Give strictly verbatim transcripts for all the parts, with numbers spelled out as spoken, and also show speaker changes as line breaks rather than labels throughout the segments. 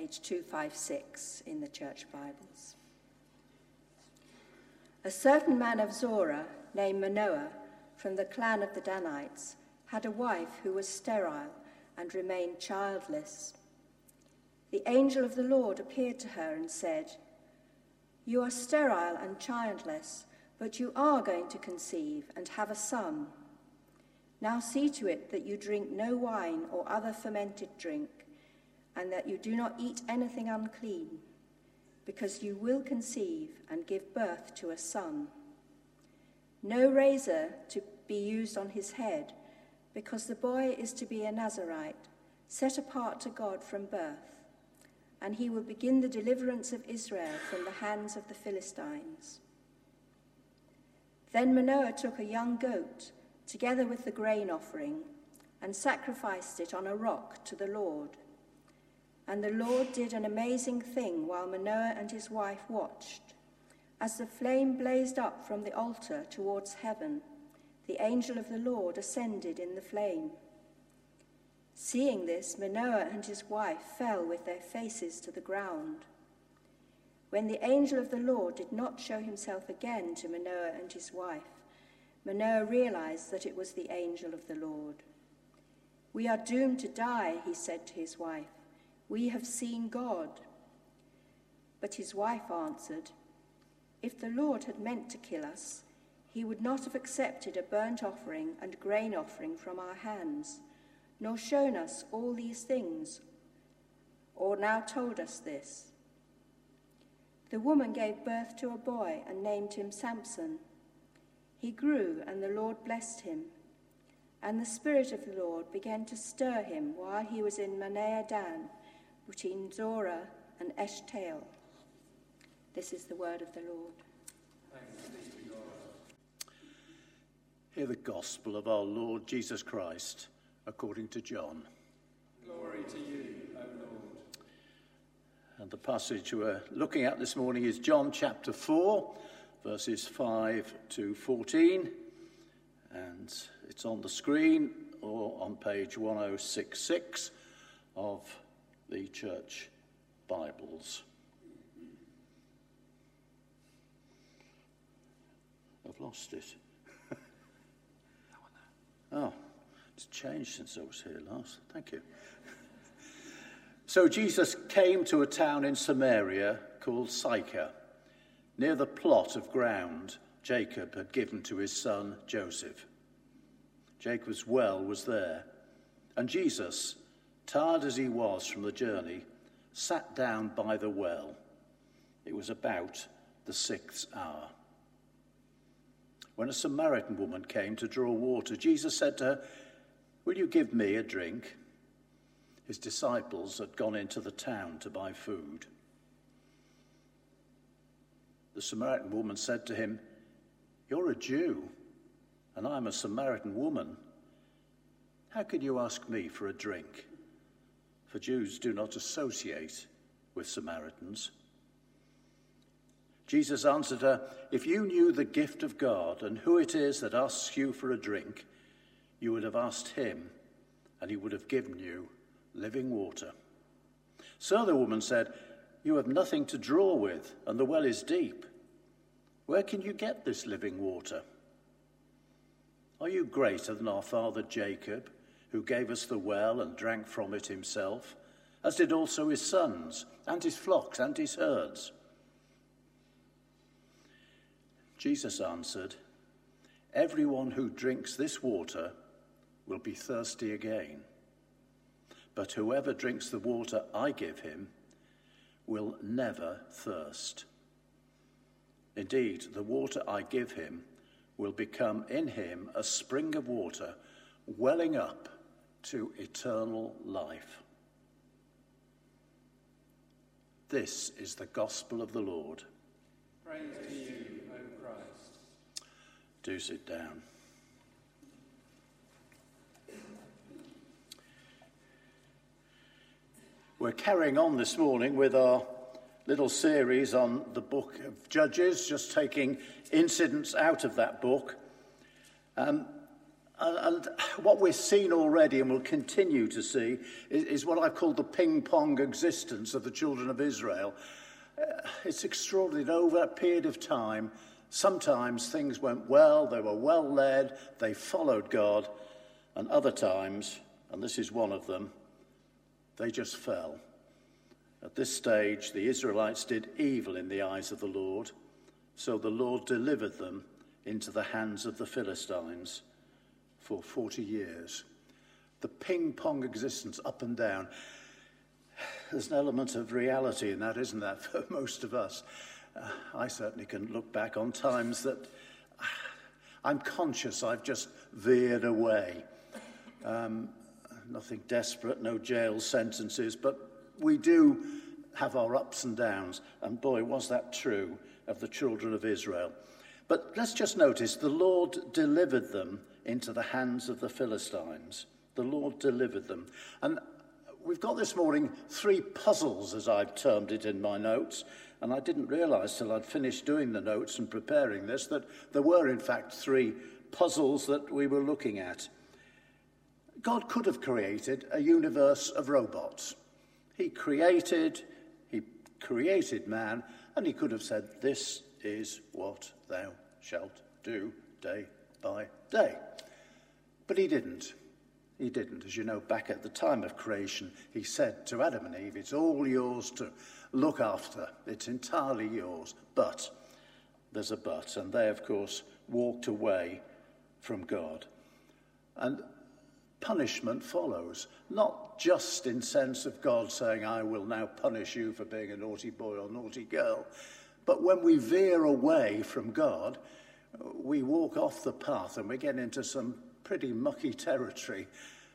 page two fifty-six in the Church Bibles. A certain man of Zorah, named Manoah, from the clan of the Danites, had a wife who was sterile and remained childless. The angel of the Lord appeared to her and said, "You are sterile and childless, but you are going to conceive and have a son. Now see to it that you drink no wine or other fermented drink, and that you do not eat anything unclean, because you will conceive and give birth to a son. No razor to be used on his head, because the boy is to be a Nazarite, set apart to God from birth, and he will begin the deliverance of Israel from the hands of the Philistines." Then Manoah took a young goat, together with the grain offering, and sacrificed it on a rock to the Lord. And the Lord did an amazing thing while Manoah and his wife watched. As the flame blazed up from the altar towards heaven, the angel of the Lord ascended in the flame. Seeing this, Manoah and his wife fell with their faces to the ground. When the angel of the Lord did not show himself again to Manoah and his wife, Manoah realized that it was the angel of the Lord. "We are doomed to die," he said to his wife. "We have seen God." But his wife answered, "If the Lord had meant to kill us, he would not have accepted a burnt offering and grain offering from our hands, nor shown us all these things, or now told us this." The woman gave birth to a boy and named him Samson. He grew, and the Lord blessed him. And the Spirit of the Lord began to stir him while he was in Mahaneh Dan, between Zorah and Eshtaol. This is the word of the Lord.
Thanks be to God.
Hear the gospel of our Lord Jesus Christ according to John.
Glory to you, O Lord.
And the passage we're looking at this morning is John chapter four, verses five to fourteen. And it's on the screen or on page ten sixty-six of the Church Bibles. I've lost it. Oh, it's changed since I was here last. Thank you. So Jesus came to a town in Samaria called Sychar, near the plot of ground Jacob had given to his son Joseph. Jacob's well was there, and Jesus, tired as he was from the journey, sat down by the well. It was about the sixth hour. When a Samaritan woman came to draw water, Jesus said to her, "Will you give me a drink?" His disciples had gone into the town to buy food. The Samaritan woman said to him, "You're a Jew, and I'm a Samaritan woman. How can you ask me for a drink?" For Jews do not associate with Samaritans. Jesus answered her, "If you knew the gift of God and who it is that asks you for a drink, you would have asked him, and he would have given you living water." So the woman said, "You have nothing to draw with, and the well is deep. Where can you get this living water? Are you greater than our father Jacob, who gave us the well and drank from it himself, as did also his sons, and his flocks, and his herds?" Jesus answered, "Everyone who drinks this water will be thirsty again. But whoever drinks the water I give him will never thirst. Indeed, the water I give him will become in him a spring of water welling up to eternal life." This is the gospel of the Lord.
Praise to you, O Christ.
Do sit down. We're carrying on this morning with our little series on the book of Judges, just taking incidents out of that book. Um, And what we've seen already and will continue to see is, is what I've called the ping-pong existence of the children of Israel. Uh, it's extraordinary. Over a period of time, sometimes things went well, they were well led, they followed God, and other times, and this is one of them, they just fell. At this stage, the Israelites did evil in the eyes of the Lord, so the Lord delivered them into the hands of the Philistines for forty years. The ping-pong existence, up and down. There's an element of reality in that, isn't there, for most of us? Uh, I certainly can look back on times that uh, I'm conscious I've just veered away. Um, nothing desperate, no jail sentences, but we do have our ups and downs. And boy, was that true of the children of Israel. But let's just notice, the Lord delivered them into the hands of the Philistines. The Lord delivered them. And we've got this morning three puzzles, as I've termed it in my notes, and I didn't realise till I'd finished doing the notes and preparing this that there were in fact three puzzles that we were looking at. God could have created a universe of robots. He created, he created man, and he could have said, "This is what thou shalt do day by day." But he didn't. He didn't. As you know, back at the time of creation, he said to Adam and Eve, "It's all yours to look after. It's entirely yours." But there's a but, and they, of course, walked away from God. And punishment follows, not just in sense of God saying, "I will now punish you for being a naughty boy or naughty girl," but when we veer away from God, we walk off the path and we get into some pretty mucky territory,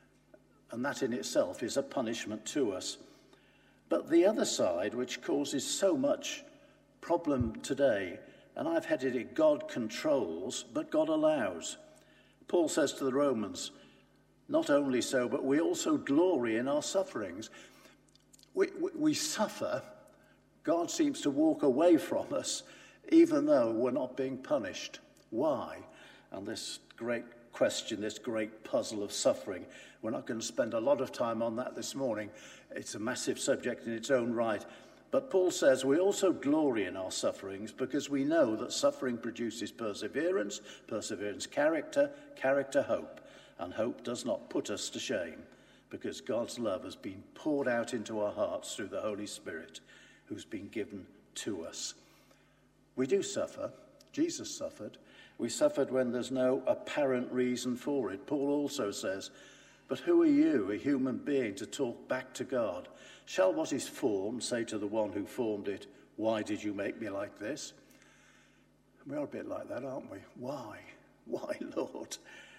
and that in itself is a punishment to us. But the other side, which causes so much problem today, and I've headed it, God controls, but God allows. Paul says to the Romans, not only so, but we also glory in our sufferings. We, we, we suffer, God seems to walk away from us, even though we're not being punished. Why? And this great question, this great puzzle of suffering, we're not going to spend a lot of time on that this morning. It's a massive subject in its own right. But Paul says we also glory in our sufferings because we know that suffering produces perseverance, perseverance character, character hope. And hope does not put us to shame because God's love has been poured out into our hearts through the Holy Spirit who's been given to us. We do suffer. Jesus suffered. We suffered when there's no apparent reason for it. Paul also says, "But who are you, a human being, to talk back to God? Shall what is formed say to the one who formed it, 'Why did you make me like this?'" We are a bit like that, aren't we? Why? Why, Lord?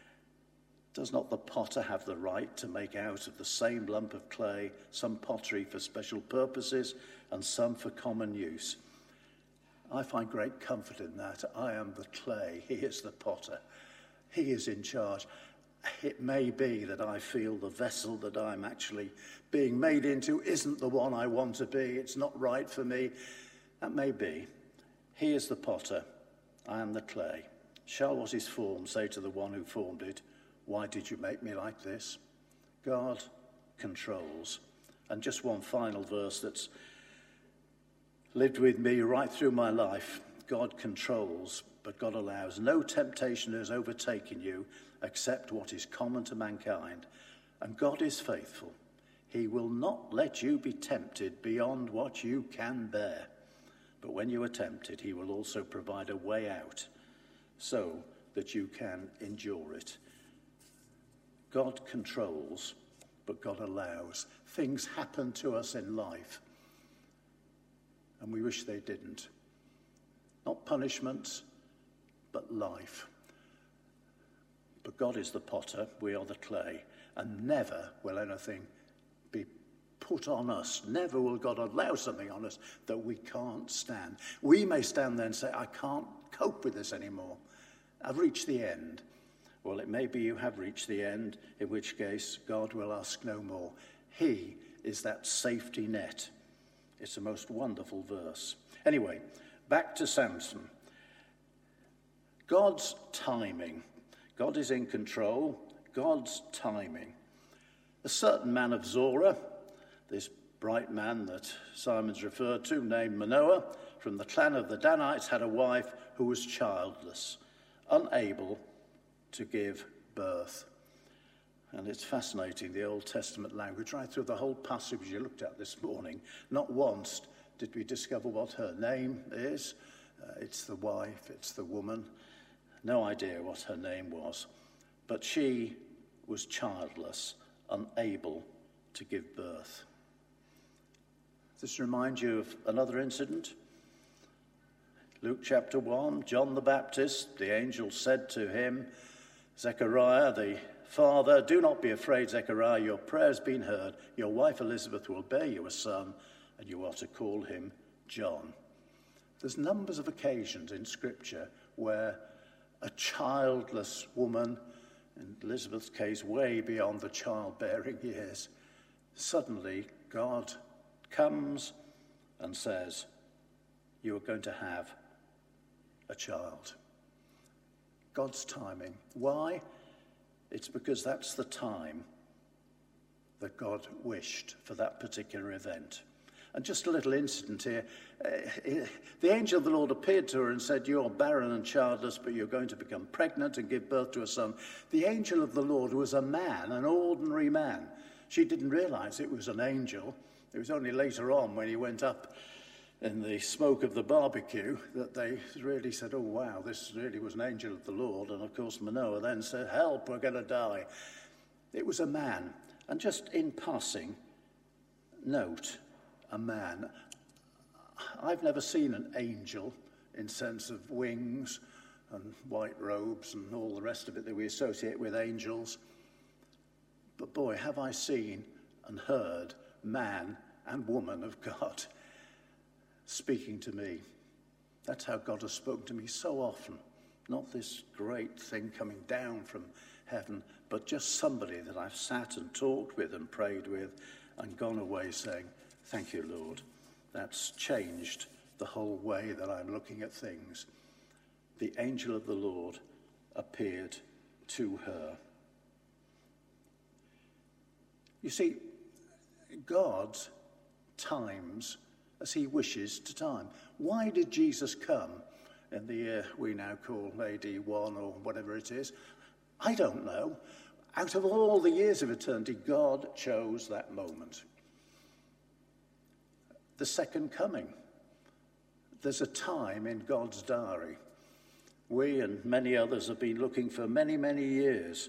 Does not the potter have the right to make out of the same lump of clay some pottery for special purposes and some for common use? I find great comfort in that. I am the clay. He is the potter. He is in charge. It may be that I feel the vessel that I'm actually being made into isn't the one I want to be. It's not right for me. That may be. He is the potter. I am the clay. Shall what is formed say to the one who formed it, "Why did you make me like this?" God controls. And just one final verse that's lived with me right through my life. God controls, but God allows. No temptation has overtaken you except what is common to mankind. And God is faithful. He will not let you be tempted beyond what you can bear. But when you are tempted, he will also provide a way out so that you can endure it. God controls, but God allows. Things happen to us in life, and we wish they didn't. Not punishments, but life. But God is the potter, we are the clay, and never will anything be put on us. Never will God allow something on us that we can't stand. We may stand there and say, "I can't cope with this anymore. I've reached the end." Well, it may be you have reached the end, in which case God will ask no more. He is that safety net. It's a most wonderful verse. Anyway, back to Samson. God's timing. God is in control. God's timing. A certain man of Zorah, this bright man that Simon's referred to, named Manoah, from the clan of the Danites, had a wife who was childless, unable to give birth. And it's fascinating, the Old Testament language, right through the whole passage you looked at this morning. Not once did we discover what her name is. Uh, it's the wife, it's the woman. No idea what her name was. But she was childless, unable to give birth. Does this remind you of another incident? Luke chapter one, John the Baptist, the angel said to him, Zechariah, the father, do not be afraid, Zechariah, your prayer has been heard. Your wife Elizabeth will bear you a son, and you are to call him John. There's numbers of occasions in Scripture where a childless woman, in Elizabeth's case, way beyond the childbearing years, suddenly God comes and says, you are going to have a child. God's timing. Why? It's because that's the time that God wished for that particular event. And just a little incident here. Uh, the angel of the Lord appeared to her and said, you're barren and childless, but you're going to become pregnant and give birth to a son. The angel of the Lord was a man, an ordinary man. She didn't realize it was an angel. It was only later on when he went up in the smoke of the barbecue that they really said, oh, wow, this really was an angel of the Lord. And, of course, Manoah then said, help, we're going to die. It was a man. And just in passing, note, a man. I've never seen an angel in sense of wings and white robes and all the rest of it that we associate with angels. But boy, have I seen and heard man and woman of God speaking to me. That's how God has spoken to me so often. Not this great thing coming down from heaven, but just somebody that I've sat and talked with and prayed with and gone away saying, thank you, Lord. That's changed the whole way that I'm looking at things. The angel of the Lord appeared to her. You see, God times as he wishes to time. Why did Jesus come in the year we now call A D one or whatever it is? I don't know. Out of all the years of eternity, God chose that moment. The second coming. There's a time in God's diary. We and many others have been looking for many, many years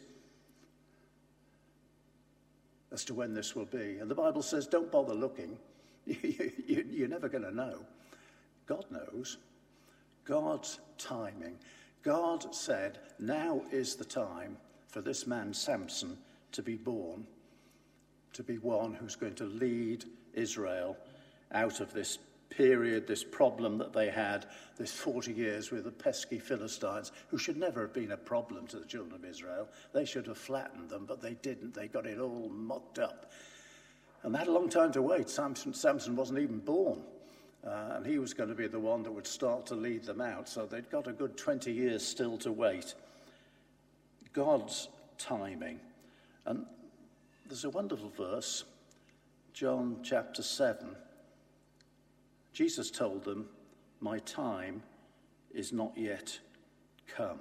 as to when this will be. And the Bible says, don't bother looking. you, you, you're never going to know. God knows. God's timing. God said, now is the time for this man Samson to be born, to be one who's going to lead Israel out of this period, this problem that they had, this forty years with the pesky Philistines, who should never have been a problem to the children of Israel. They should have flattened them, but they didn't. They got it all mucked up. And they had a long time to wait. Samson, Samson wasn't even born. Uh, and he was going to be the one that would start to lead them out. So they'd got a good twenty years still to wait. God's timing. And there's a wonderful verse, John chapter seven. Jesus told them, my time is not yet come.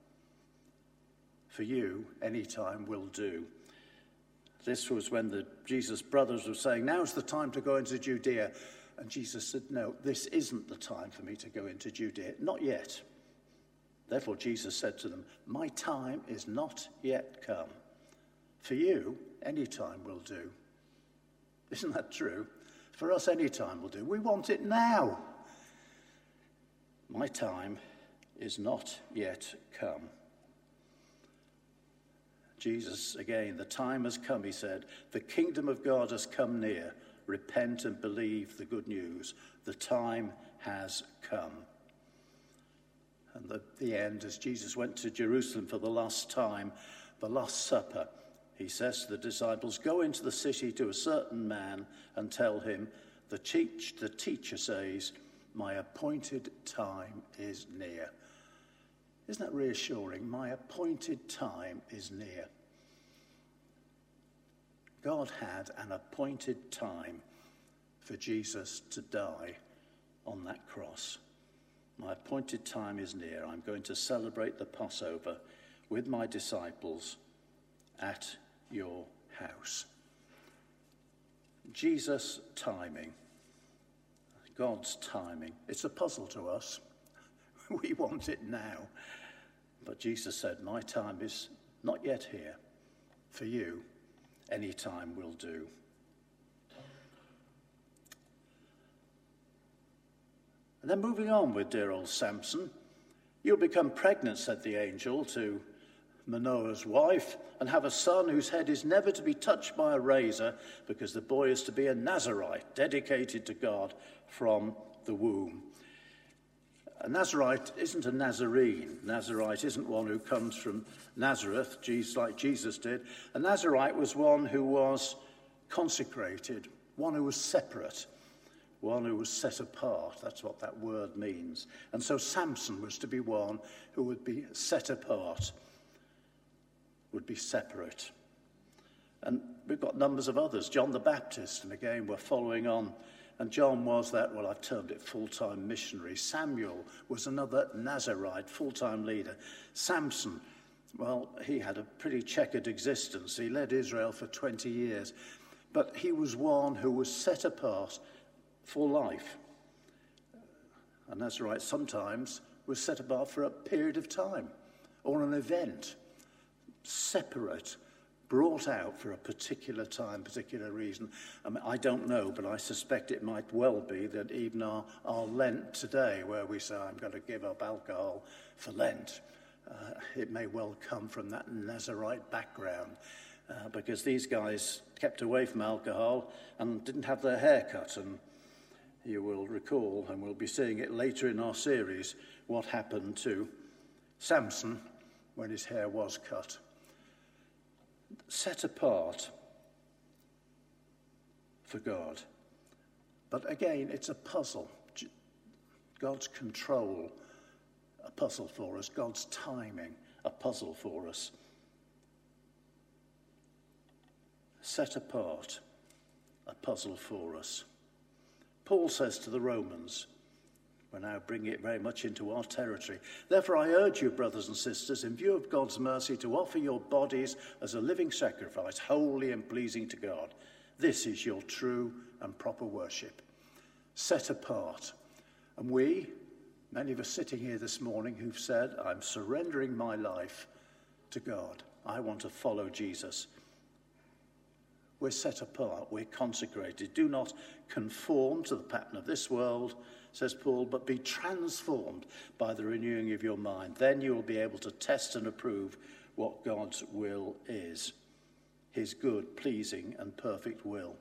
For you, any time will do. This was when the Jesus brothers were saying, now's the time to go into Judea. And Jesus said, no, this isn't the time for me to go into Judea. Not yet. Therefore, Jesus said to them, my time is not yet come. For you, any time will do. Isn't that true? For us, any time will do. We want it now. My time is not yet come. Jesus, again, the time has come, he said. The kingdom of God has come near. Repent and believe the good news. The time has come. And the, the end, as Jesus went to Jerusalem for the last time, the Last Supper, he says to the disciples, go into the city to a certain man and tell him, the, teach, the teacher says, my appointed time is near. Isn't that reassuring? My appointed time is near. God had an appointed time for Jesus to die on that cross. My appointed time is near. I'm going to celebrate the Passover with my disciples at your house. Jesus' timing, God's timing, it's a puzzle to us. We want it now. But Jesus said, my time is not yet here. For you, any time will do. And then moving on with dear old Samson, you'll become pregnant, said the angel to Manoah's wife, and have a son whose head is never to be touched by a razor, because the boy is to be a Nazarite, dedicated to God from the womb. A Nazarite isn't a Nazarene. Nazarite isn't one who comes from Nazareth, Jesus, like Jesus did. A Nazarite was one who was consecrated, one who was separate, one who was set apart. That's what that word means. And so Samson was to be one who would be set apart, would be separate. And we've got numbers of others. John the Baptist, and again we're following on. And John was that, well, I've termed it full-time missionary. Samuel was another Nazarite, full-time leader. Samson, well, he had a pretty checkered existence. He led Israel for twenty years. But he was one who was set apart for life. A Nazarite sometimes was set apart for a period of time or an event, separate, brought out for a particular time, particular reason. I mean, I don't know, but I suspect it might well be that even our, our Lent today, where we say, I'm going to give up alcohol for Lent, uh, it may well come from that Nazarite background, uh, because these guys kept away from alcohol and didn't have their hair cut. And you will recall, and we'll be seeing it later in our series, what happened to Samson when his hair was cut. Set apart for God. But again, it's a puzzle. God's control, a puzzle for us. God's timing, a puzzle for us. Set apart, a puzzle for us. Paul says to the Romans, we're now bringing it very much into our territory. Therefore, I urge you, brothers and sisters, in view of God's mercy, to offer your bodies as a living sacrifice, holy and pleasing to God. This is your true and proper worship. Set apart. And we, many of us sitting here this morning, who've said, I'm surrendering my life to God. I want to follow Jesus. We're set apart. We're consecrated. Do not conform to the pattern of this world, says Paul, but be transformed by the renewing of your mind. Then you will be able to test and approve what God's will is, his good, pleasing, and perfect will.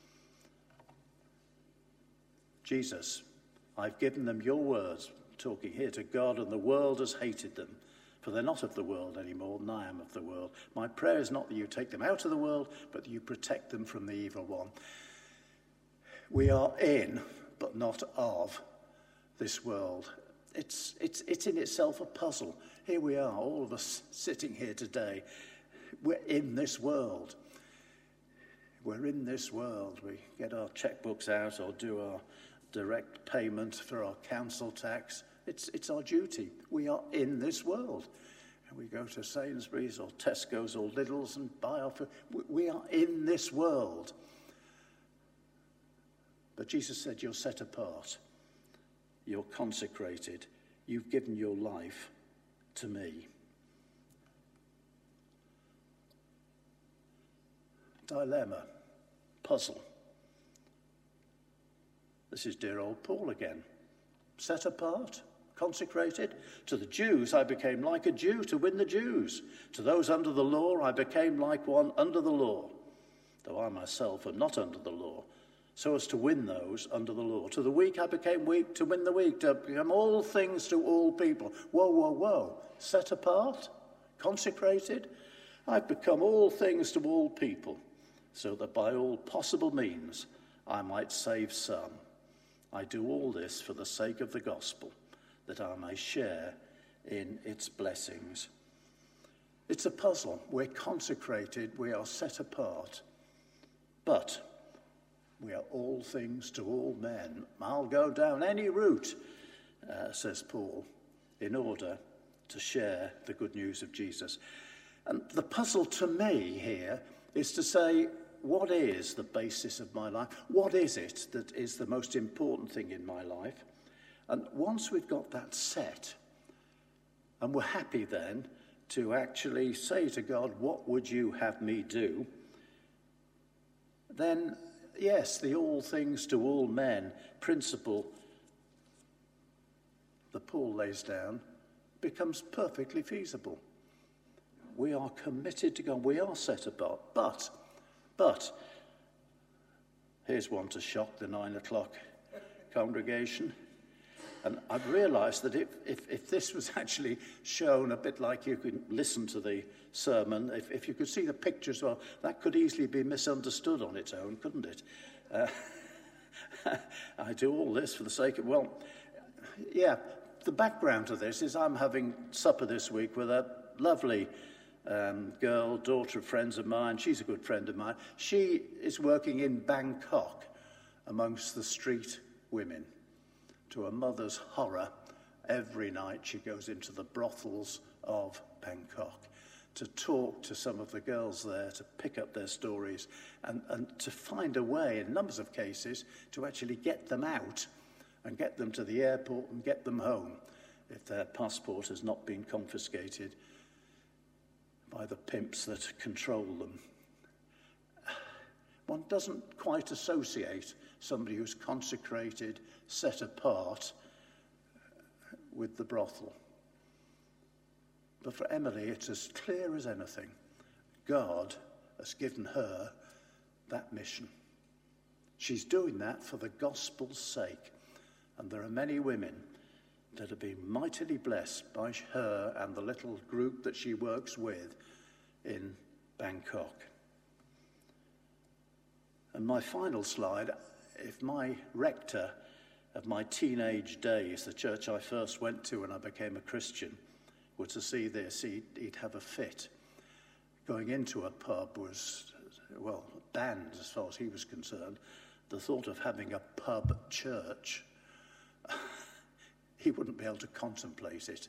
Jesus, I've given them your words, talking here to God, and the world has hated them, for they're not of the world any more than I am of the world. My prayer is not that you take them out of the world, but that you protect them from the evil one. We are in, but not of, this world. It's, it's, it's in itself a puzzle. Here we are, all of us sitting here today. We're in this world. We're in this world. We get our checkbooks out or do our direct payment for our council tax. It's, it's our duty. We are in this world. And we go to Sainsbury's or Tesco's or Lidl's and buy our food. We are in this world. But Jesus said, you're set apart. You're consecrated. You've given your life to me. Dilemma. Puzzle. This is dear old Paul again. Set apart. Consecrated. To the Jews, I became like a Jew to win the Jews. To those under the law, I became like one under the law, though I myself am not under the law, so as to win those under the law. To the weak I became weak to win the weak, to become all things to all people. Whoa, whoa, whoa. Set apart, consecrated. I've become all things to all people, so that by all possible means I might save some. I do all this for the sake of the gospel, that I may share in its blessings. It's a puzzle. We're consecrated. We are set apart. But we are all things to all men. I'll go down any route, uh, says Paul, in order to share the good news of Jesus. And the puzzle to me here is to say, what is the basis of my life? What is it that is the most important thing in my life? And once we've got that set, and we're happy then to actually say to God, what would you have me do? Then, yes, the all things to all men principle that Paul lays down becomes perfectly feasible. We are committed to God. We are set apart. But, but, here's one to shock the nine o'clock congregation. And I've realised that if, if, if this was actually shown a bit like you could listen to the sermon, if, if you could see the picture as well, that could easily be misunderstood on its own, couldn't it? Uh, I do all this for the sake of, well, yeah, the background to this is I'm having supper this week with a lovely um, girl, daughter of friends of mine. She's a good friend of mine. She is working in Bangkok amongst the street women. To a mother's horror, every night she goes into the brothels of Bangkok to talk to some of the girls there, to pick up their stories, and, and to find a way, in numbers of cases, to actually get them out and get them to the airport and get them home if their passport has not been confiscated by the pimps that control them. One doesn't quite associate somebody who's consecrated, set apart, with the brothel. But for Emily, it's as clear as anything. God has given her that mission. She's doing that for the gospel's sake. And there are many women that have been mightily blessed by her and the little group that she works with in Bangkok. And my final slide, if my rector of my teenage days, the church I first went to when I became a Christian, were to see this, he'd, he'd have a fit. Going into a pub was, well, banned as far as he was concerned. The thought of having a pub church, he wouldn't be able to contemplate it.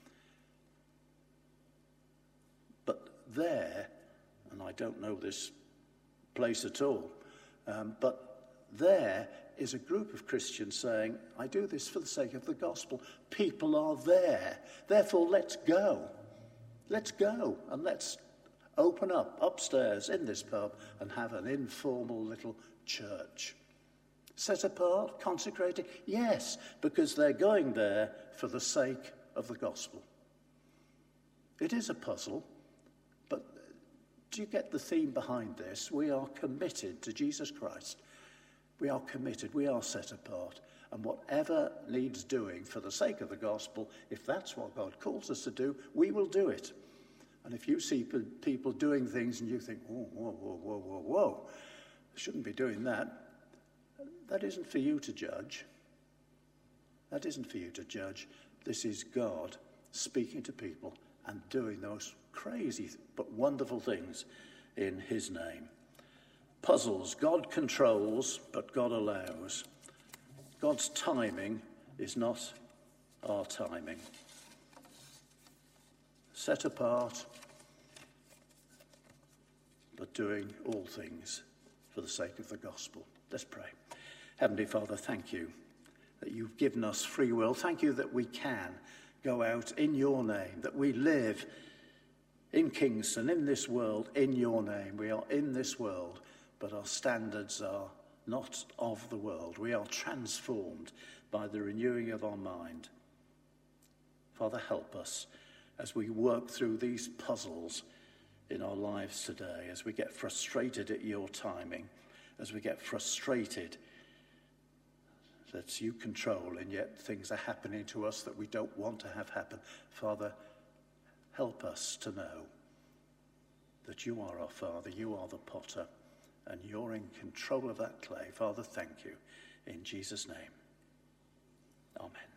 But there, and I don't know this place at all, um, but there is a group of Christians saying, I do this for the sake of the gospel. People are there. Therefore, let's go. Let's go and let's open up upstairs in this pub and have an informal little church. Set apart, consecrated? Yes, because they're going there for the sake of the gospel. It is a puzzle, but do you get the theme behind this? We are committed to Jesus Christ. We are committed, we are set apart, and whatever needs doing for the sake of the gospel, if that's what God calls us to do, we will do it. And if you see people doing things and you think, whoa, whoa, whoa, whoa, whoa, whoa, I shouldn't be doing that, that isn't for you to judge. That isn't for you to judge. This is God speaking to people and doing those crazy but wonderful things in his name. Puzzles. God controls, but God allows. God's timing is not our timing. Set apart, but doing all things for the sake of the gospel. Let's pray. Heavenly Father, thank you that you've given us free will. Thank you that we can go out in your name, that we live in Kingston, in this world, in your name. We are in this world, but our standards are not of the world. We are transformed by the renewing of our mind. Father, help us as we work through these puzzles in our lives today, as we get frustrated at your timing, as we get frustrated that you control and yet things are happening to us that we don't want to have happen. Father, help us to know that you are our Father, you are the potter, and you're in control of that clay. Father, thank you. In Jesus' name, amen.